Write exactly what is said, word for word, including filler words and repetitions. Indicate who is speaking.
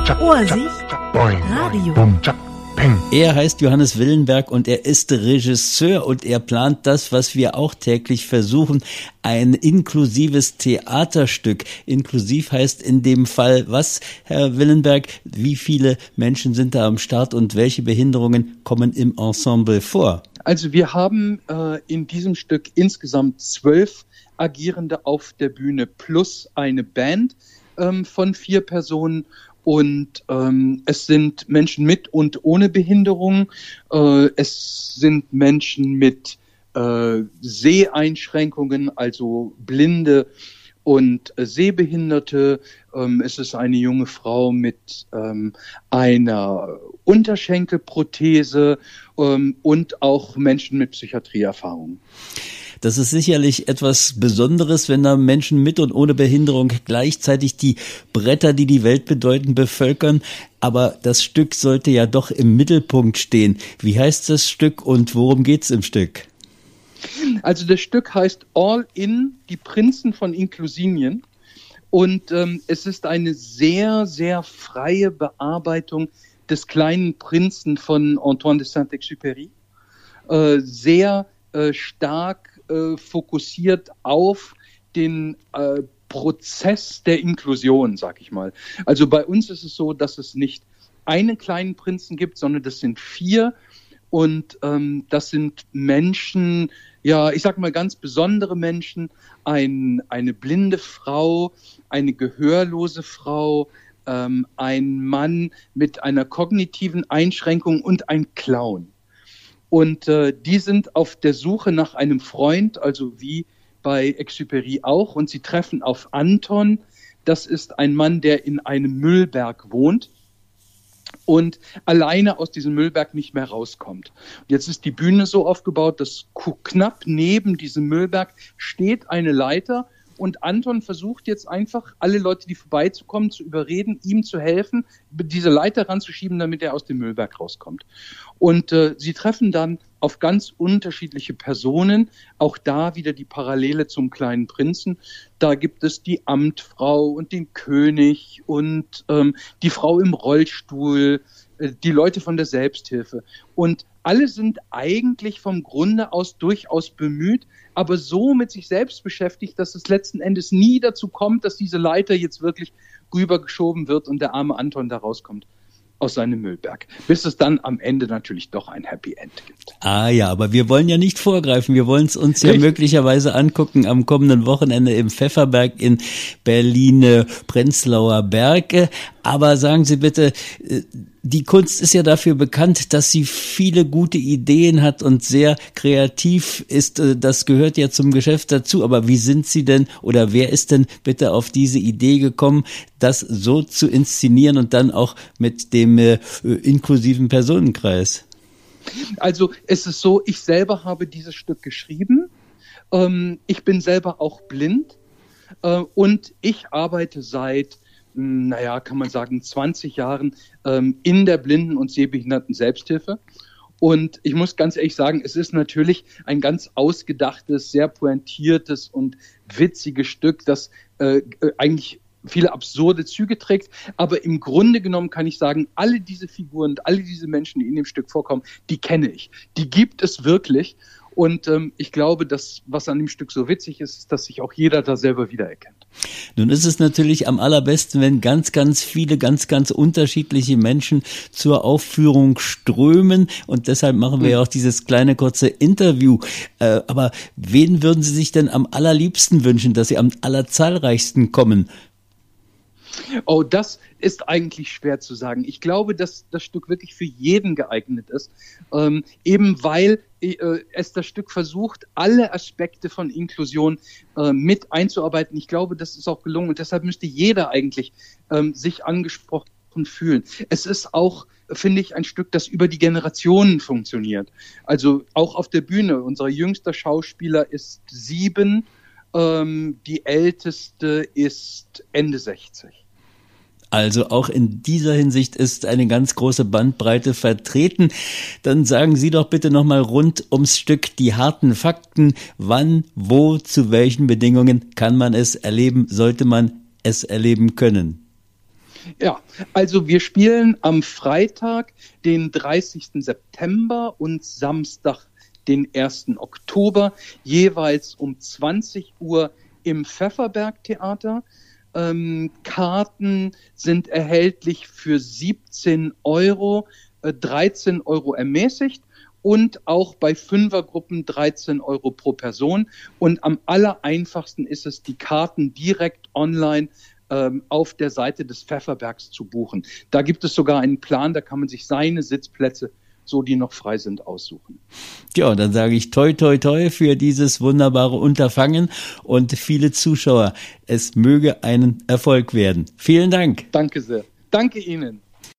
Speaker 1: Ohrsicht Radio.
Speaker 2: Er heißt Johannes Willenberg und er ist Regisseur und er plant das, was wir auch täglich versuchen, ein inklusives Theaterstück. Inklusiv heißt in dem Fall was, Herr Willenberg? Wie viele Menschen sind da am Start und welche Behinderungen kommen im Ensemble vor?
Speaker 3: Also wir haben äh, in diesem Stück insgesamt zwölf Agierende auf der Bühne plus eine Band ähm, von vier Personen. Und ähm, es sind Menschen mit und ohne Behinderung. Äh, es sind Menschen mit äh, Seheinschränkungen, also Blinde und äh, Sehbehinderte. Ähm, es ist eine junge Frau mit ähm, einer Unterschenkelprothese ähm, und auch Menschen mit Psychiatrieerfahrung.
Speaker 2: Das ist sicherlich etwas Besonderes, wenn da Menschen mit und ohne Behinderung gleichzeitig die Bretter, die die Welt bedeuten, bevölkern. Aber das Stück sollte ja doch im Mittelpunkt stehen. Wie heißt das Stück und worum geht's im Stück?
Speaker 3: Also das Stück heißt All In, die Prinzen von Inklusinien. Und ähm, es ist eine sehr, sehr freie Bearbeitung des kleinen Prinzen von Antoine de Saint-Exupéry. Äh, sehr äh, stark fokussiert auf den äh, Prozess der Inklusion, sag ich mal. Also bei uns ist es so, dass es nicht einen kleinen Prinzen gibt, sondern das sind vier und ähm, das sind Menschen, ja, ich sag mal ganz besondere Menschen, ein, eine blinde Frau, eine gehörlose Frau, ähm, ein Mann mit einer kognitiven Einschränkung und ein Clown. Und äh, die sind auf der Suche nach einem Freund, also wie bei Exupéry auch. Und sie treffen auf Anton. Das ist ein Mann, der in einem Müllberg wohnt und alleine aus diesem Müllberg nicht mehr rauskommt. Und jetzt ist die Bühne so aufgebaut, dass knapp neben diesem Müllberg steht eine Leiter. Und Anton versucht jetzt einfach, alle Leute, die vorbeizukommen, zu überreden, ihm zu helfen, diese Leiter ranzuschieben, damit er aus dem Müllberg rauskommt. Und äh, sie treffen dann auf ganz unterschiedliche Personen, auch da wieder die Parallele zum kleinen Prinzen. Da gibt es die Amtfrau und den König und ähm, die Frau im Rollstuhl, äh, die Leute von der Selbsthilfe. Und alle sind eigentlich vom Grunde aus durchaus bemüht, aber so mit sich selbst beschäftigt, dass es letzten Endes nie dazu kommt, dass diese Leiter jetzt wirklich rübergeschoben wird und der arme Anton da rauskommt aus seinem Müllberg, bis es dann am Ende natürlich doch ein Happy End gibt.
Speaker 2: Ah ja, aber wir wollen ja nicht vorgreifen, wir wollen es uns ja Richtig. möglicherweise angucken am kommenden Wochenende im Pfefferberg in Berlin-Prenzlauer Berg. Aber sagen Sie bitte, die Kunst ist ja dafür bekannt, dass sie viele gute Ideen hat und sehr kreativ ist. Das gehört ja zum Geschäft dazu. Aber wie sind Sie denn oder wer ist denn bitte auf diese Idee gekommen, das so zu inszenieren und dann auch mit dem äh, inklusiven Personenkreis?
Speaker 3: Also es ist so, ich selber habe dieses Stück geschrieben. Ähm, ich bin selber auch blind äh, und ich arbeite seit naja, kann man sagen, zwanzig Jahren ähm, in der Blinden- und Sehbehinderten Selbsthilfe. Und ich muss ganz ehrlich sagen, es ist natürlich ein ganz ausgedachtes, sehr pointiertes und witziges Stück, das äh, eigentlich viele absurde Züge trägt. Aber im Grunde genommen kann ich sagen, alle diese Figuren und alle diese Menschen, die in dem Stück vorkommen, die kenne ich. Die gibt es wirklich. Und ähm, ich glaube, dass was an dem Stück so witzig ist, ist, dass sich auch jeder da selber wiedererkennt.
Speaker 2: Nun ist es natürlich am allerbesten, wenn ganz, ganz viele, ganz, ganz unterschiedliche Menschen zur Aufführung strömen. Und deshalb machen wir ja auch dieses kleine, kurze Interview. Äh, aber wen würden Sie sich denn am allerliebsten wünschen, dass Sie am allerzahlreichsten kommen?
Speaker 3: Oh, das ist eigentlich schwer zu sagen. Ich glaube, dass das Stück wirklich für jeden geeignet ist, ähm, eben weil äh, es das Stück versucht, alle Aspekte von Inklusion äh, mit einzuarbeiten. Ich glaube, das ist auch gelungen und deshalb müsste jeder eigentlich ähm, sich angesprochen fühlen. Es ist auch, finde ich, ein Stück, das über die Generationen funktioniert. Also auch auf der Bühne. Unser jüngster Schauspieler ist sieben, ähm, die älteste ist Ende sechzig.
Speaker 2: Also auch in dieser Hinsicht ist eine ganz große Bandbreite vertreten. Dann sagen Sie doch bitte nochmal rund ums Stück die harten Fakten. Wann, wo, zu welchen Bedingungen kann man es erleben, sollte man es erleben können?
Speaker 3: Ja, also wir spielen am Freitag, den dreißigsten September und Samstag, den ersten Oktober, jeweils um zwanzig Uhr im Pfefferberg-Theater. Ähm, Karten sind erhältlich für siebzehn Euro, äh, dreizehn Euro ermäßigt und auch bei Fünfergruppen dreizehn Euro pro Person. Und am allereinfachsten ist es, die Karten direkt online ähm, auf der Seite des Pfefferbergs zu buchen. Da gibt es sogar einen Plan, da kann man sich seine Sitzplätze, so die noch frei sind, aussuchen.
Speaker 2: Ja, dann sage ich toi toi toi für dieses wunderbare Unterfangen und viele Zuschauer. Es möge ein Erfolg werden. Vielen Dank.
Speaker 3: Danke sehr. Danke Ihnen.